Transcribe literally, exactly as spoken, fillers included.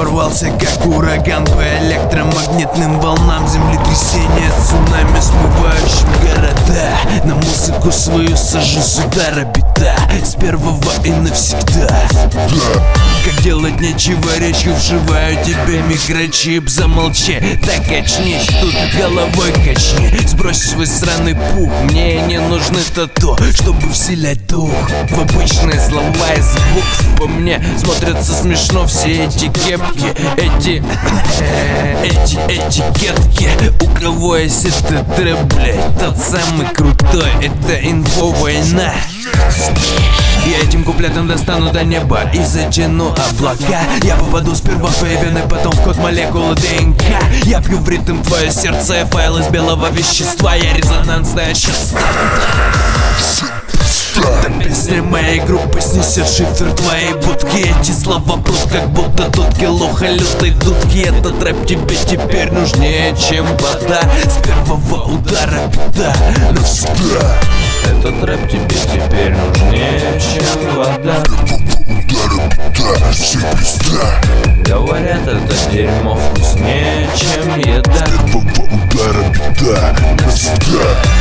ворвался как ураган по электромагнитным волнам, землетрясения, цунами, смывающим города. На музыку свою сажу с удара бита, с первого и навсегда. Как делать нечего, речью вживаю тебе микрочип. Замолчи, так очнись, тут головой качни. Сбрось свой сраный пух, мне не нужны тату, чтобы вселять дух в обычные слова из букв. По мне смотрятся смешно все эти кепки, эти, эти этикетки. У кого есть этот трэп, блядь, тот самый крутой, это инфо-война. Я этим куплетом достану до неба и затяну облака. Я попаду сперва в твои вены, потом в код молекулы ДНК. Я пью в ритм твое сердце, файл из белого вещества. Я резонансная частота. Эта песня моей группы снесет шифр твоей будки. Эти слова прут, как будто дудки лоха лютой дудки. Этот рэп тебе теперь нужнее, чем вода. С первого удара бита навсегда. Этот рэп тебе теперь нужнее, чем вода. Говорят, это дерьмо вкуснее, чем еда. С первого удара бита навсегда.